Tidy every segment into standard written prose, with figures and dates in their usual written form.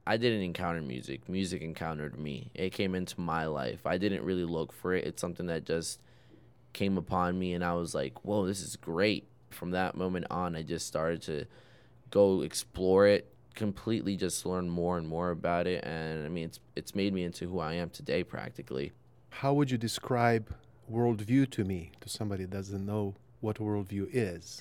I didn't encounter music. Music encountered me. It came into my life. I didn't really look for it. It's something that just came upon me, and I was like, whoa, this is great. From that moment on, I just started to go explore it completely, just learn more and more about it. And I mean, it's made me into who I am today practically. How would you describe worldview to me, to somebody that doesn't know what worldview is?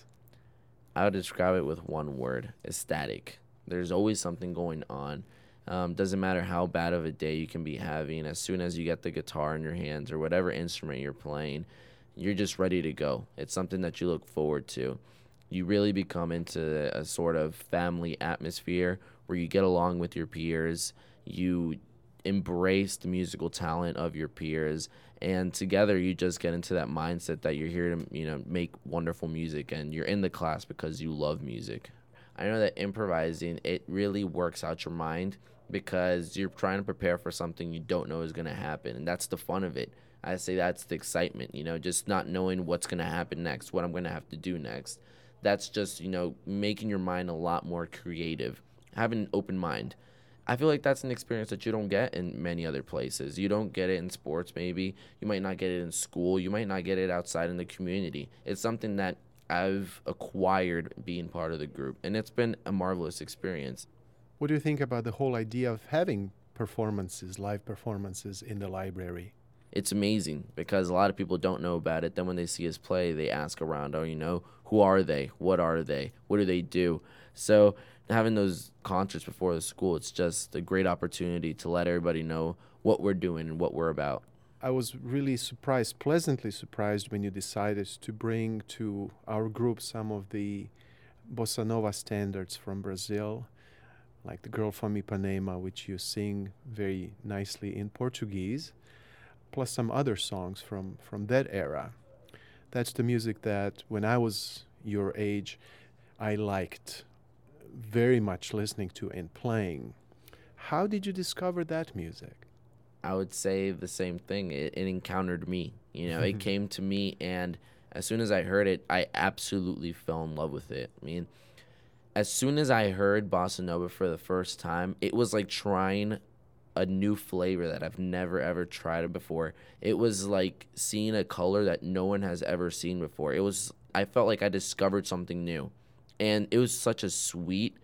I would describe it with one word: ecstatic. There's always something going on. Doesn't matter how bad of a day you can be having. As soon as you get the guitar in your hands or whatever instrument you're playing, you're just ready to go. It's something that you look forward to. You really become into a sort of family atmosphere where you get along with your peers. You embrace the musical talent of your peers, and together you just get into that mindset that you're here to make wonderful music, and you're in the class because you love music. I know that improvising, it really works out your mind because you're trying to prepare for something you don't know is going to happen, and that's the fun of it. I say that's the excitement, just not knowing what's going to happen next, what I'm going to have to do next. That's just, making your mind a lot more creative, having an open mind. I feel like that's an experience that you don't get in many other places. You don't get it in sports, maybe. You might not get it in school. You might not get it outside in the community. It's something that I've acquired being part of the group, and it's been a marvelous experience. What do you think about the whole idea of having performances, live performances in the library? It's amazing because a lot of people don't know about it. Then when they see us play, they ask around, oh, who are they? What are they? What do they do? So having those concerts before the school, it's just a great opportunity to let everybody know what we're doing and what we're about. I was really surprised, pleasantly surprised, when you decided to bring to our group some of the bossa nova standards from Brazil, like The Girl from Ipanema, which you sing very nicely in Portuguese, plus some other songs from that era. That's the music that, when I was your age, I liked very much listening to and playing. How did you discover that music? I would say the same thing. It encountered me. It came to me, and as soon as I heard it, I absolutely fell in love with it. I mean, as soon as I heard bossa nova for the first time, it was like trying a new flavor that I've never ever tried before. It was like seeing a color that no one has ever seen before. I felt like I discovered something new. And it was such a sweet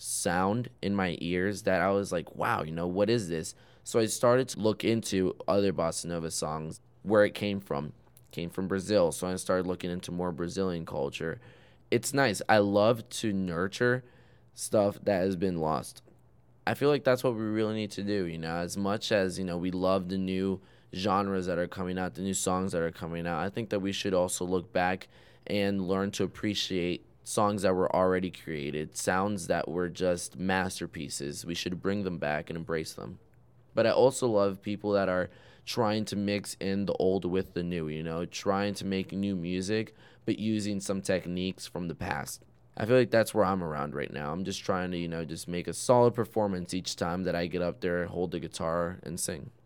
sound in my ears that I was like, wow, what is this? So I started to look into other bossa nova songs, where it came from. It came from Brazil. So I started looking into more Brazilian culture. It's nice. I love to nurture stuff that has been lost. I feel like that's what we really need to do, as much as, we love the new genres that are coming out, the new songs that are coming out. I think that we should also look back and learn to appreciate songs that were already created, sounds that were just masterpieces. We should bring them back and embrace them. But I also love people that are trying to mix in the old with the new, trying to make new music, but using some techniques from the past. I feel like that's where I'm around right now. I'm just trying to, just make a solid performance each time that I get up there, hold the guitar, and sing.